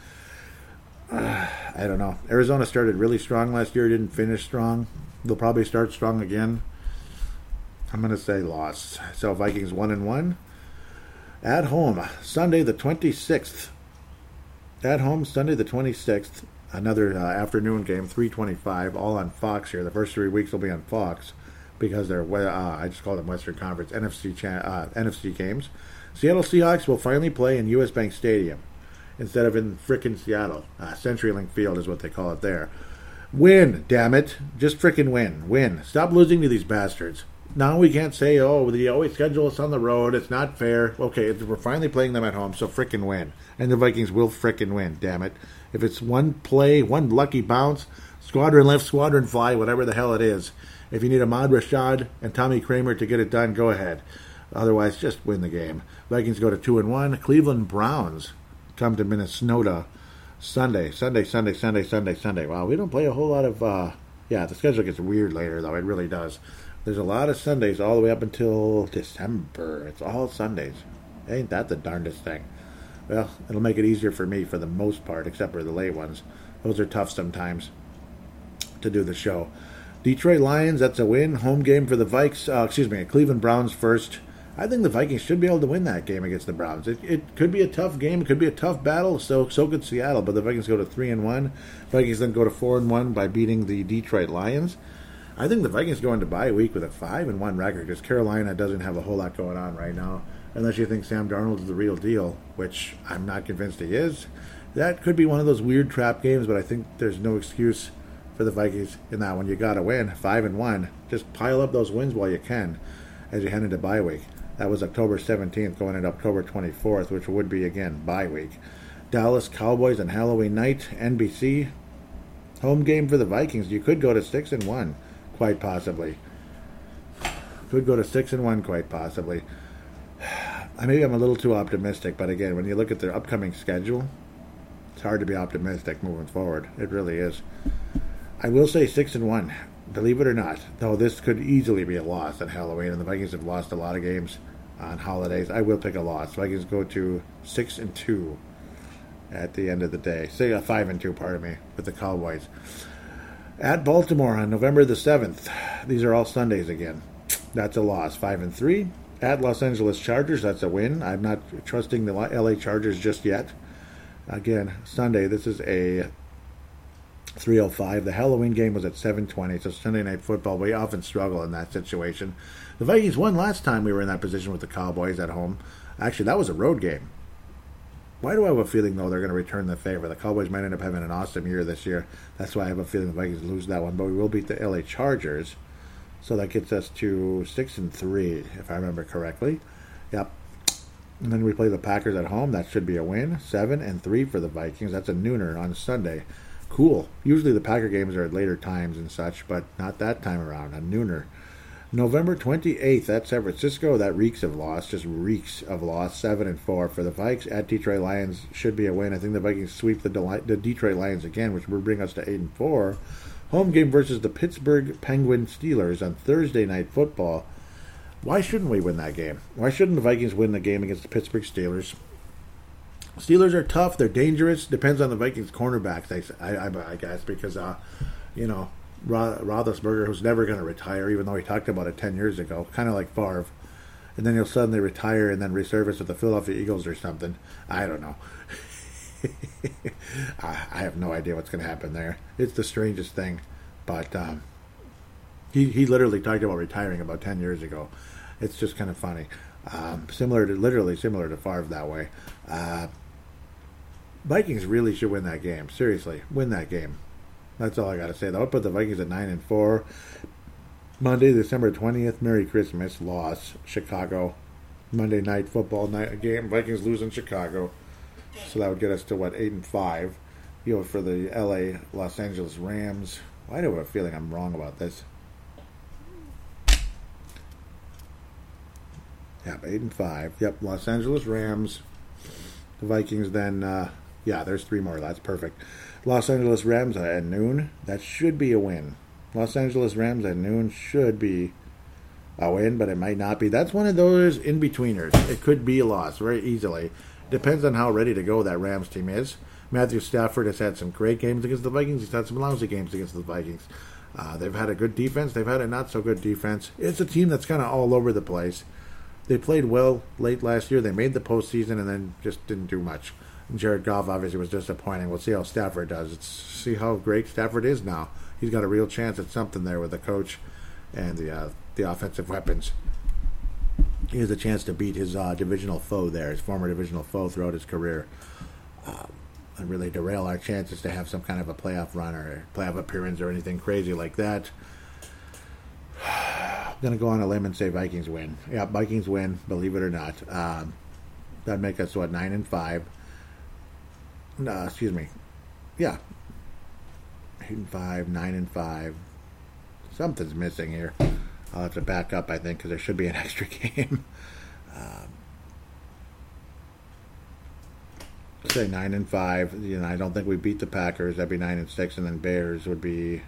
I don't know. Arizona started really strong last year, didn't finish strong. They'll probably start strong again. I'm going to say loss. So Vikings 1-1. At home, Sunday the 26th. At home, Sunday the 26th. Another afternoon game, 3:25, all on Fox here. The first 3 weeks will be on Fox because they're, I just call them Western Conference NFC games. Seattle Seahawks will finally play in US Bank Stadium instead of in frickin' Seattle. CenturyLink Field is what they call it there. Win, damn it. Just frickin' win. Win. Stop losing to these bastards. Now we can't say, oh, they always schedule us on the road. It's not fair. Okay, we're finally playing them at home, so frickin' win. And the Vikings will frickin' win, damn it. If it's one play, one lucky bounce, squadron left, squadron fly, whatever the hell it is. If you need Ahmad Rashad and Tommy Kramer to get it done, go ahead. Otherwise, just win the game. Vikings go to 2-1. Cleveland Browns come to Minnesota Sunday. Wow, we don't play a whole lot of... the schedule gets weird later, though. It really does. There's a lot of Sundays all the way up until December. It's all Sundays. Ain't that the darndest thing? Well, it'll make it easier for me for the most part, except for the late ones. Those are tough sometimes to do the show. Detroit Lions, that's a win. Home game for the Vikes. Cleveland Browns first. I think the Vikings should be able to win that game against the Browns. It could be a tough game. It could be a tough battle. So could Seattle. But the Vikings go to 3-1. Vikings then go to 4-1 by beating the Detroit Lions. I think the Vikings go into bye week with a 5-1 record because Carolina doesn't have a whole lot going on right now. Unless you think Sam Darnold is the real deal, which I'm not convinced he is. That could be one of those weird trap games, but I think there's no excuse for the Vikings in that one. You got to win 5-1. Just pile up those wins while you can as you head into bye week. That was October 17th going into October 24th, which would be, again, bye week. Dallas Cowboys on Halloween night, NBC. Home game for the Vikings. You could go to 6-1, quite possibly. Could go to 6-1, quite possibly. Maybe I'm a little too optimistic, but again, when you look at their upcoming schedule, it's hard to be optimistic moving forward. It really is. I will say 6-1, believe it or not, though this could easily be a loss on Halloween, and the Vikings have lost a lot of games on holidays. I will pick a loss. Vikings go to 6-2 at the end of the day. Say 5-2, pardon me, with the Cowboys. At Baltimore on November the 7th. These are all Sundays again. That's a loss. 5-3. At Los Angeles Chargers, that's a win. I'm not trusting the LA Chargers just yet. Again, Sunday, this is a 3:05. The Halloween game was at 7:20, so Sunday Night Football, we often struggle in that situation. The Vikings won last time we were in that position with the Cowboys at home. Actually, that was a road game. Why do I have a feeling, though, they're going to return the favor? The Cowboys might end up having an awesome year this year. That's why I have a feeling the Vikings lose that one, but we will beat the LA Chargers. So that gets us to 6-3, if I remember correctly. Yep. And then we play the Packers at home. That should be a win. 7-3 for the Vikings. That's a nooner on Sunday. Cool. Usually the Packer games are at later times and such, but not that time around. A nooner. November 28th, at San Francisco. That reeks of loss. Just reeks of loss. 7-4 for the Vikes. At Detroit Lions should be a win. I think the Vikings sweep the Detroit Lions again, which will bring us to 8-4. Home game versus the Pittsburgh Penguin Steelers on Thursday Night Football. Why shouldn't we win that game? Why shouldn't the Vikings win the game against the Pittsburgh Steelers? Steelers are tough. They're dangerous. Depends on the Vikings cornerbacks, I guess, because, Roethlisberger, who's never going to retire, even though he talked about it 10 years ago, kind of like Favre. And then he'll suddenly retire and then resurface with the Philadelphia Eagles or something. I don't know. I have no idea what's going to happen there. It's the strangest thing. But he literally talked about retiring about 10 years ago. It's just kind of funny. Similar to Favre that way. Vikings really should win that game. Seriously, win that game. That's all I got to say, though. I put the Vikings at 9-4. Monday, December 20th, Merry Christmas, loss, Chicago. Monday night football night game, Vikings lose in Chicago. So that would get us to, 8-5. For the LA, Los Angeles Rams. Why do I have a feeling I'm wrong about this? Yep, 8-5. Yep, Los Angeles Rams. The Vikings then, there's 3 more. That's perfect. Los Angeles Rams at noon. That should be a win. Los Angeles Rams at noon should be a win, but it might not be. That's one of those in-betweeners. It could be a loss very easily. Depends on how ready to go that Rams team is. Matthew Stafford has had some great games against the Vikings. He's had some lousy games against the Vikings. They've had a good defense. They've had a not-so-good defense. It's a team that's kind of all over the place. They played well late last year. They made the postseason and then just didn't do much. And Jared Goff obviously was disappointing. We'll see how Stafford does. See how great Stafford is now. He's got a real chance at something there with the coach and the offensive weapons. He has a chance to beat his divisional foe there, his former divisional foe throughout his career. And really derail our chances to have some kind of a playoff run or playoff appearance or anything crazy like that. I'm going to go on a limb and say Vikings win. Yeah, Vikings win, believe it or not. That'd make us, 9-5? Excuse me. Yeah. 8-5, 9-5. Something's missing here. I'll have to back up, I think, because there should be an extra game. Say 9-5. I don't think we beat the Packers. That'd be 9-6, and then Bears would be,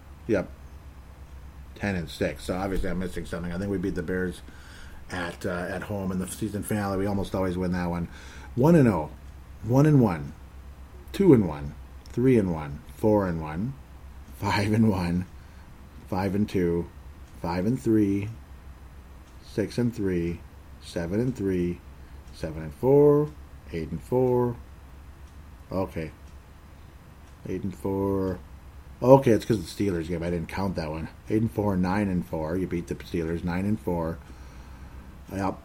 10-6. So obviously I'm missing something. I think we beat the Bears at home in the season finale. We almost always win that one. 1-0, 1-1, 2-1, 3-1, 4-1, 5-1, 5-2, 5-3, 6-3, 7-3, 7-4, 8-4. Okay. 8-4. Okay, it's because of the Steelers game. I didn't count that one. 8-4, 9-4. You beat the Steelers. 9-4. Yep.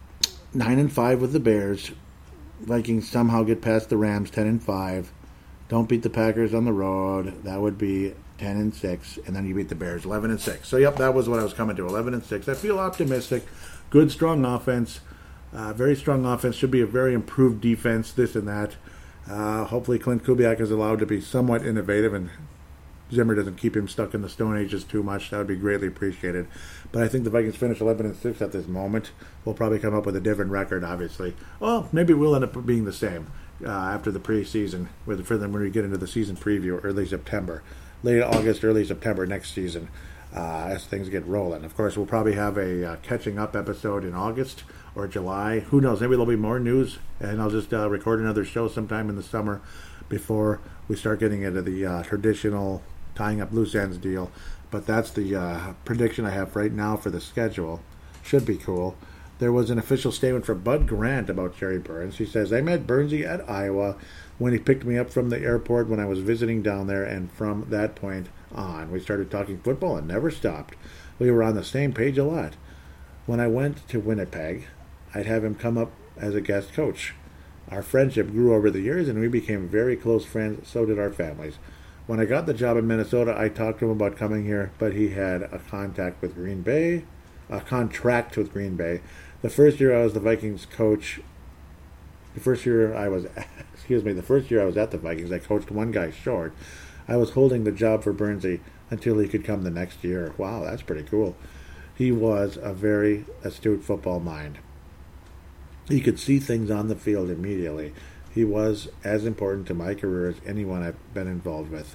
9-5 with the Bears. Vikings somehow get past the Rams. 10-5. Don't beat the Packers on the road. That would be 10-6. And then you beat the Bears. 11-6. So yep, that was what I was coming to. 11-6. I feel optimistic. Good, strong offense. Very strong offense. Should be a very improved defense. This and that. Hopefully Clint Kubiak is allowed to be somewhat innovative and Zimmer doesn't keep him stuck in the Stone Ages too much. That would be greatly appreciated. But I think the Vikings finish 11-6 at this moment. We'll probably come up with a different record, obviously. Well, maybe we'll end up being the same after the preseason, for them when we get into the season preview, early September. Late August, early September next season, as things get rolling. Of course, we'll probably have a catching up episode in August or July. Who knows? Maybe there'll be more news, and I'll just record another show sometime in the summer before we start getting into the traditional tying up loose ends deal. But that's the prediction I have right now for the schedule. Should be cool. There was an official statement from Bud Grant about Jerry Burns. He says, I met Burnsy at Iowa when he picked me up from the airport when I was visiting down there, and from that point on, we started talking football and never stopped. We were on the same page a lot. When I went to Winnipeg, I'd have him come up as a guest coach. Our friendship grew over the years, and we became very close friends. So did our families. When I got the job in Minnesota, I talked to him about coming here, but he had a contract with Green Bay. The first year I was the Vikings coach. The first year I was at the Vikings, I coached one guy short. I was holding the job for Burnsy until he could come the next year. Wow, that's pretty cool. He was a very astute football mind. He could see things on the field immediately. He was as important to my career as anyone I've been involved with.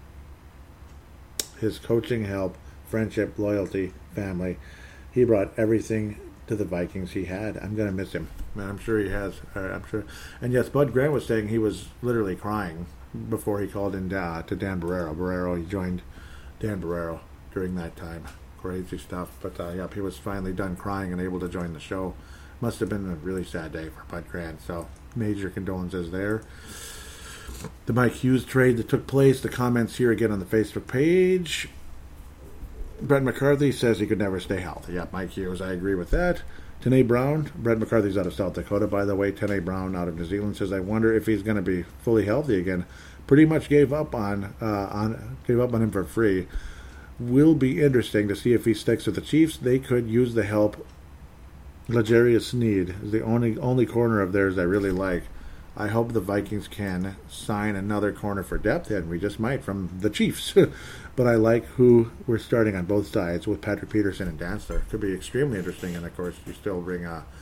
His coaching help, friendship, loyalty, family. He brought everything to the Vikings he had. I'm going to miss him. Man, I'm sure he has. I'm sure. And yes, Bud Grant was saying he was literally crying before he called in to Dan Barreiro. He joined Dan Barreiro during that time. Crazy stuff. But yep, he was finally done crying and able to join the show. Must have been a really sad day for Bud Grant. So major condolences there. The Mike Hughes trade that took place. The comments here again on the Facebook page. Brett McCarthy says he could never stay healthy. Yeah, Mike Hughes, I agree with that. Tene Brown, Brett McCarthy's out of South Dakota, by the way. Tene Brown out of New Zealand says, I wonder if he's going to be fully healthy again. Pretty much gave up on him for free. Will be interesting to see if he sticks with the Chiefs. They could use the help. L'Jarius Sneed is the only corner of theirs I really like. I hope the Vikings can sign another corner for depth, and we just might from the Chiefs. But I like who we're starting on both sides with Patrick Peterson and Dantzler. Could be extremely interesting, and of course you still bring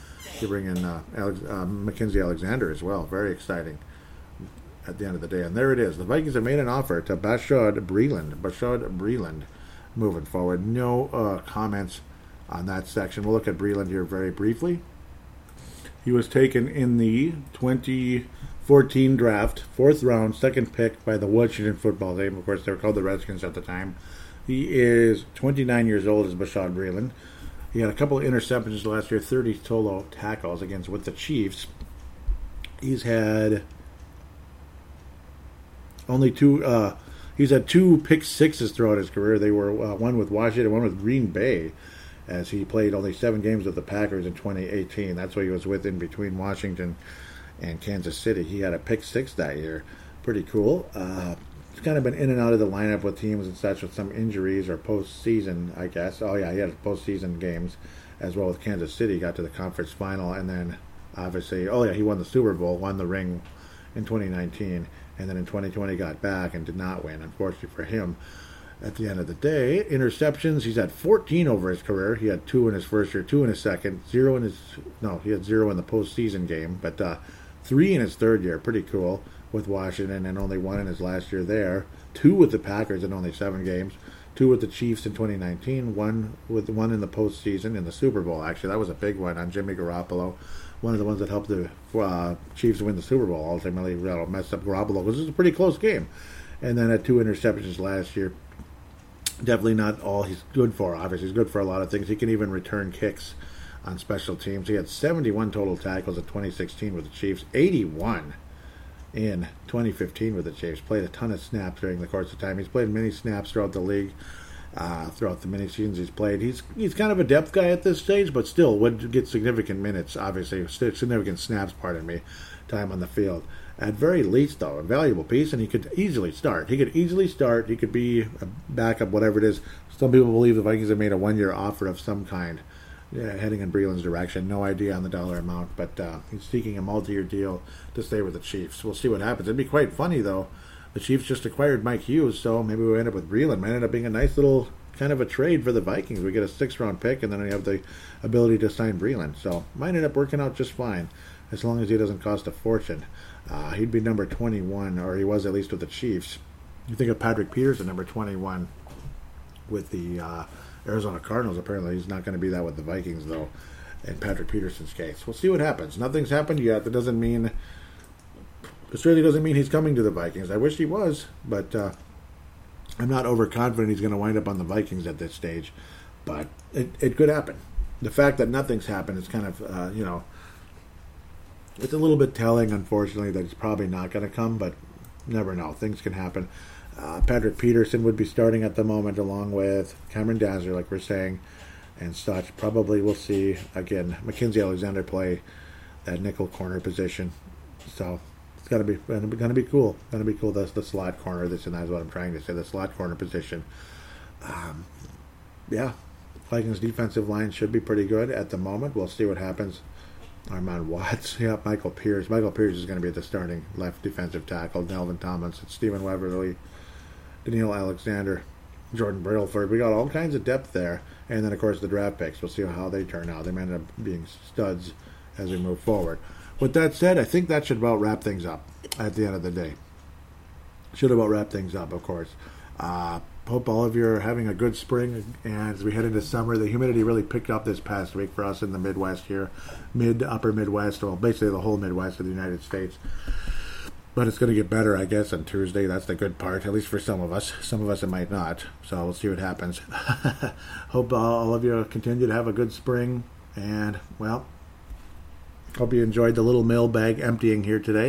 in Mackenzie Alexander as well. Very exciting at the end of the day. And there it is. The Vikings have made an offer to Bashaud Breeland moving forward. No comments on that section. We'll look at Breeland here very briefly. He was taken in the 2014 draft, 4th round, 2nd pick by the Washington football team. Of course, they were called the Redskins at the time. He is 29 years old, is Bashaud Breeland. He had a couple of interceptions last year, 30 solo tackles with the Chiefs. He's had only two. He's had 2 pick sixes throughout his career. They were one with Washington, one with Green Bay, as he played only 7 games with the Packers in 2018. That's what he was with in between Washington and Kansas City. He had a pick 6 that year. Pretty cool. He's kind of been in and out of the lineup with teams and such with some injuries or postseason, I guess. Oh, yeah, he had postseason games as well with Kansas City. Got to the conference final, and then obviously, he won the Super Bowl, won the ring in 2019, and then in 2020 got back and did not win, unfortunately for him. At the end of the day, interceptions, he's had 14 over his career. He had 2 in his first year, 2 in his second, he had 0 in the postseason game, but 3 in his third year. Pretty cool with Washington, and only 1 in his last year there. 2 with the Packers in only 7 games. 2 with the Chiefs in 2019. 1 in the postseason in the Super Bowl. Actually, that was a big one on Jimmy Garoppolo. One of the ones that helped the Chiefs win the Super Bowl. Ultimately, messed up Garoppolo because it was a pretty close game. And then had 2 interceptions last year. Definitely not all he's good for, obviously. He's good for a lot of things. He can even return kicks on special teams. He had 71 total tackles in 2016 with the Chiefs, 81 in 2015 with the Chiefs. Played a ton of snaps during the course of time. He's played many snaps throughout the league, throughout the many seasons he's played. He's kind of a depth guy at this stage, but still would get significant minutes, obviously, significant snaps, time on the field. At very least, though, a valuable piece, and he could easily start. He could be a backup, whatever it is. Some people believe the Vikings have made a 1-year offer of some kind, heading in Breeland's direction. No idea on the dollar amount, but he's seeking a multi-year deal to stay with the Chiefs. We'll see what happens. It'd be quite funny, though. The Chiefs just acquired Mike Hughes, so maybe we'll end up with Breeland. Might end up being a nice little kind of a trade for the Vikings. We get a 6th-round pick, and then we have the ability to sign Breeland. So might end up working out just fine, as long as he doesn't cost a fortune. He'd be number 21, or he was at least with the Chiefs. You think of Patrick Peterson, number 21, with the Arizona Cardinals. Apparently he's not going to be that with the Vikings, though, in Patrick Peterson's case. We'll see what happens. Nothing's happened yet. It certainly doesn't mean he's coming to the Vikings. I wish he was, but I'm not overconfident he's going to wind up on the Vikings at this stage. But it could happen. The fact that nothing's happened is kind of, it's a little bit telling, unfortunately, that it's probably not going to come, but never know. Things can happen. Patrick Peterson would be starting at the moment, along with Cameron Dantzler, like we're saying, and such. Probably we'll see, again, Mackenzie Alexander play that nickel corner position. So it's going to be cool. Going to be cool. That's the slot corner. That's what I'm trying to say. The slot corner position. Vikings defensive line should be pretty good at the moment. We'll see what happens. Armand Watts, Michael Pierce. Michael Pierce is going to be the starting left defensive tackle. Delvin Tomlinson, Stephen Weberly, Daniil Alexander, Jordan Brailford. We got all kinds of depth there. And then, of course, the draft picks. We'll see how they turn out. They may end up being studs as we move forward. With that said, I think that should about wrap things up at the end of the day. Should about wrap things up, of course. Hope all of you are having a good spring, and as we head into summer, the humidity really picked up this past week for us in the Midwest here, upper Midwest, well, basically the whole Midwest of the United States. But it's going to get better, I guess, on Tuesday. That's the good part, at least for some of us. Some of us it might not, so we'll see what happens. Hope all of you continue to have a good spring, and, well, hope you enjoyed the little mailbag emptying here today.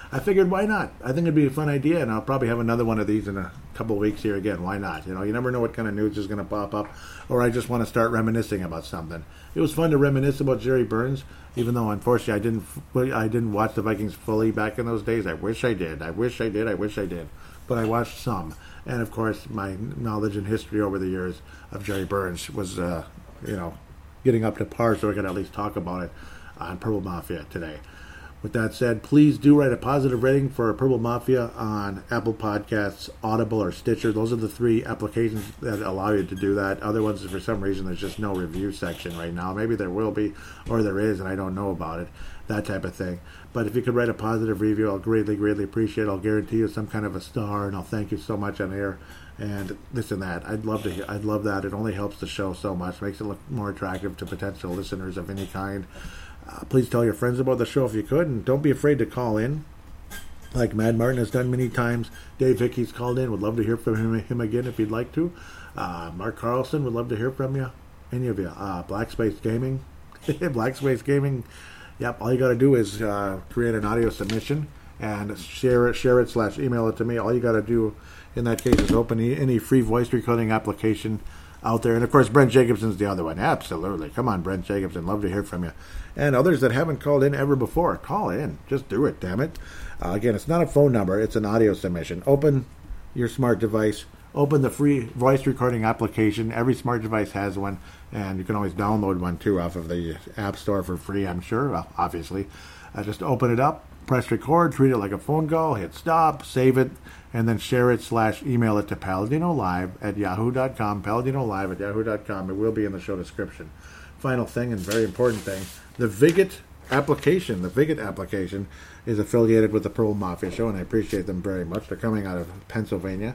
I figured, why not? I think it'd be a fun idea, and I'll probably have another one of these in a couple of weeks here again. Why not? You never know what kind of news is going to pop up, or I just want to start reminiscing about something. It was fun to reminisce about Jerry Burns, even though unfortunately I didn't watch the Vikings fully back in those days. I wish I did. But I watched some, and of course my knowledge and history over the years of Jerry Burns was, getting up to par, so I could at least talk about it on Purple Mafia today. With that said, please do write a positive rating for Purple Mafia on Apple Podcasts, Audible, or Stitcher. Those are the 3 applications that allow you to do that. Other ones, for some reason, there's just no review section right now. Maybe there will be, or there is, and I don't know about it. That type of thing. But if you could write a positive review, I'll greatly, greatly appreciate it. I'll guarantee you some kind of a star, and I'll thank you so much on air, and this and that. I'd love that. It only helps the show so much, makes it look more attractive to potential listeners of any kind. Please tell your friends about the show if you could, and don't be afraid to call in, like Mad Martin has done many times. Dave Hickey's called in. Would love to hear from him again if you'd like to. Mark Carlson, would love to hear from you. Any of you. Black Space Gaming. Yep, all you got to do is create an audio submission and share it / email it to me. All you got to do in that case is open any free voice recording application out there. And of course, Brent Jacobson's the other one. Absolutely. Come on, Brent Jacobson. Love to hear from you. And others that haven't called in ever before, call in. Just do it, damn it. Again, it's not a phone number. It's an audio submission. Open your smart device. Open the free voice recording application. Every smart device has one. And you can always download one, too, off of the App Store for free, I'm sure, obviously. Just open it up, press record, treat it like a phone call, hit stop, save it, and then share it / email it to PaladinoLive@yahoo.com, PaladinoLive@yahoo.com. It will be in the show description. Final thing and very important thing, the Viget application is affiliated with the Purple Mafia Show, and I appreciate them very much. They're coming out of Pennsylvania.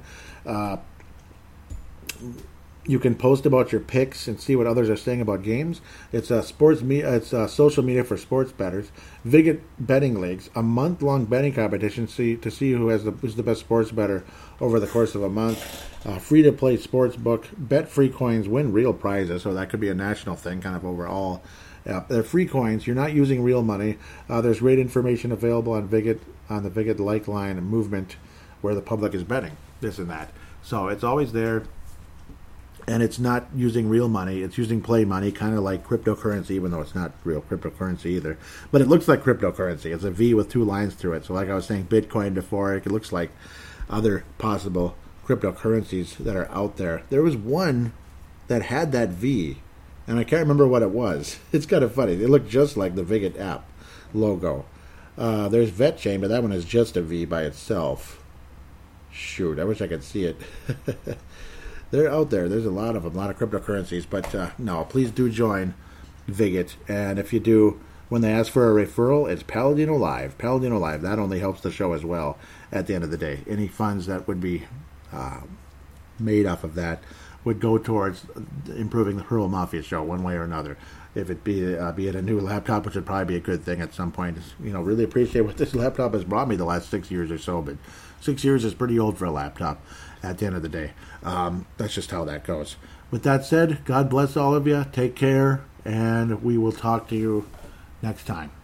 You can post about your picks and see what others are saying about games. It's social media for sports bettors. Viget Betting Leagues, a month-long betting competition to see who's the best sports bettor over the course of a month. Free-to-play sports book. Bet free coins, win real prizes. So that could be a national thing, kind of overall. They're free coins. You're not using real money. There's rate information available on the Viget Like Line movement, where the public is betting this and that. So it's always there. And it's not using real money. It's using play money, kind of like cryptocurrency, even though it's not real cryptocurrency either. But it looks like cryptocurrency. It's a V with 2 lines through it. So like I was saying, Bitcoin before, it looks like other possible cryptocurrencies that are out there. There was one that had that V, and I can't remember what it was. It's kind of funny. It looked just like the Viget app logo. There's VetChain, but that one is just a V by itself. Shoot, I wish I could see it. They're out there. There's a lot of them, a lot of cryptocurrencies. But no, please do join Viget. And if you do, when they ask for a referral, it's Paladino Live. Paladino Live. That only helps the show as well at the end of the day. Any funds that would be made off of that would go towards improving the Purple Mafia show one way or another. If it be it a new laptop, which would probably be a good thing at some point. Really appreciate what this laptop has brought me the last 6 years or so. But 6 years is pretty old for a laptop at the end of the day. That's just how that goes. With that said, God bless all of you. Take care, and we will talk to you next time.